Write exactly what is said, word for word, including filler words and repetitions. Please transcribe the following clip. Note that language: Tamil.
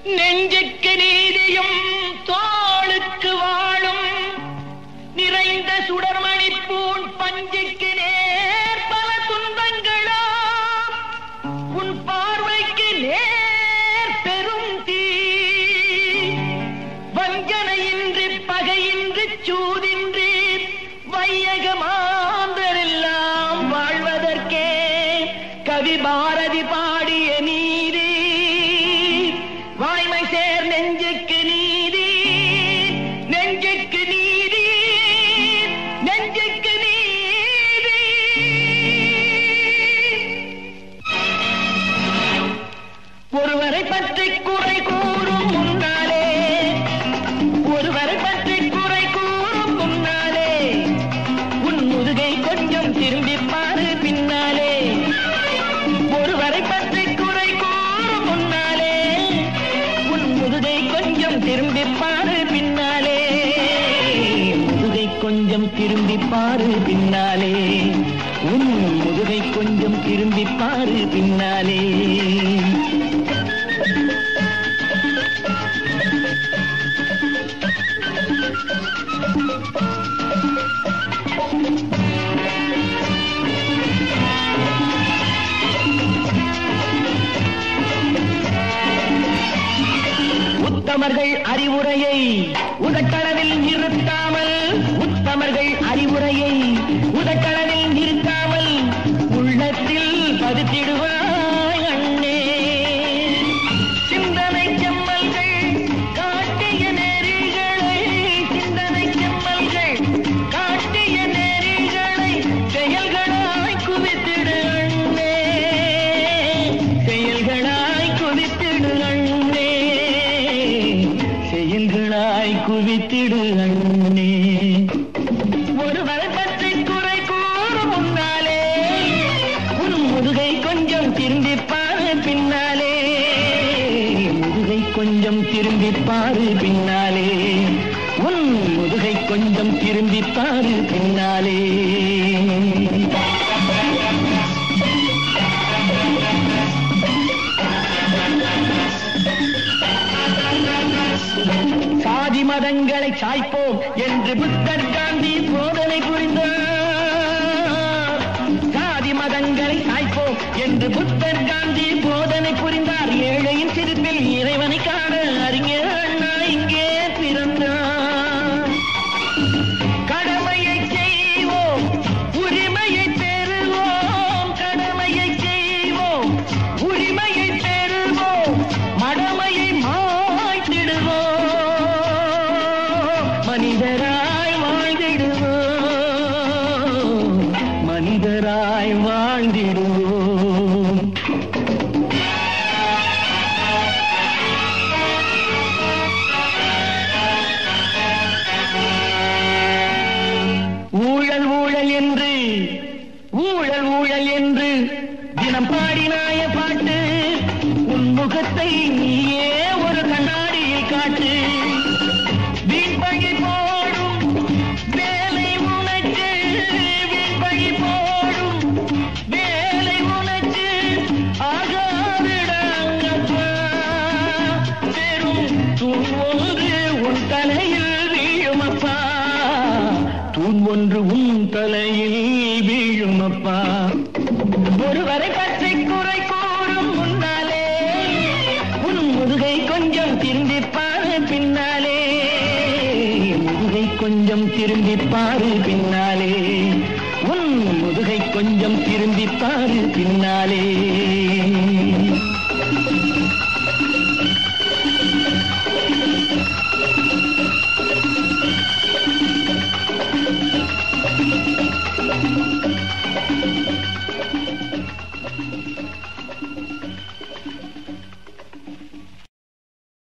நெஞ்சுக்கு நீதியும் தோளுக்கு வாழும் நிறைந்த சுடர்மணி பூண் பஞ்சுக்கு நேர் பல துன்பங்களா உன் பார்வைக்கு நேர் பெரும் தீ வஞ்சனையின்றி பகையின்றி சூதின்றி வையக மாந்தரெல்லாம் வாழ்வதற்கே கவி பாரதி பாடிய நீதி வாய்மை சேர் நெஞ்சுக்கு நீதி நெஞ்சுக்கு நீதி நெஞ்சுக்கு நீதி. ஒருவரை பற்றி குறை கூறும் முன்னாலே ஒருவரை பற்றி குறை கூறும் முன்னாலே உன் முதுகை கொஞ்சம் திரும்பி பாரு பின்னாலே. ஒருவரை பற்றி குறை கூறும் முன்னாலே உன் முதுகை கொஞ்சம் திரும்பி பாரு பின்னாலே. முதுகை கொஞ்சம் திரும்பி பாரு பின்னாலே உன் முதுகை கொஞ்சம் திரும்பி பாரு பின்னாலே. உத்தமர்கள் அறிவுரையை உதட்டளவில் நிறுத்தாமல் உத்தமர்கள் அறிவுரையை உதட்டளவில் நிறுத்தாமல் உள்ளத்தில் பதித்திடுவாய் அண்ணே. சிந்தனை செம்மல்கள் காட்டிய நெறிகளை சிந்தனை செம்மல்கள் காட்டிய நெறிகளை செயல்களாய் குவித்திடு அண்ணே செயல்களாய் குவித்திடு அண்ணே செயல்களாய் குவித்திடு அண்ணே. ஒருவரை பற்றி குறை கூறும் முன்னாலே உன் முதுகை கொஞ்சம் திரும்பி பாரு பின்னாலே. முதுகை கொஞ்சம் திரும்பி பாரு பின்னாலே உன் முதுகை கொஞ்சம் திரும்பி பாரு பின்னாலே. சாதி மதங்களை சாய்ப்போம் என்று புத்தர் காந்தி போதனை புரிந்தார். சாதி மதங்களை சாய்ப்போம் என்று புத்தர் காந்தி போதனை புரிந்தார். ஏழையின் சிரிப்பில் இறைவனை காண அறிஞர் அண்ணா இங்கே பிறந்தார். கடமையை செய்வோம் உரிமையை பெறுவோம் கடமையை செய்வோம் உரிமையை பெறுவோம் மடமையை மாய்த்திடுவோம் மனிதராய் வாழ்ந்திடுவோம் மனிதராய் வாழ்ந்திடுவோம். ஊழல் ஊழல் என்று ஊழல் ஊழல் என்று தினம் பாடினாய பாட்டு உன் முகத்தை நீயே ஒரு கண்ணாடியில் காட்டு. வீண்பழி போடும் வேலை உனக்கு வீண்பழி போடும் வேலை உனக்கு ஆகாவிடாங்கப்பா. பெரும் தூண் ஒன்று உன் தலையில் வீழுமப்பா தூண் ஒன்று உன் தலையில் வீழுமப்பா. ஒருவரை பற்றி குறை கூறும் முன்னாலே உன் முதுகை கொஞ்சம் திரும்பி பாரு பின்னாலே. முதுகை கொஞ்சம் திரும்பி பாரு பின்னாலே உன் முதுகை கொஞ்சம் திரும்பி பாரு பின்னாலே.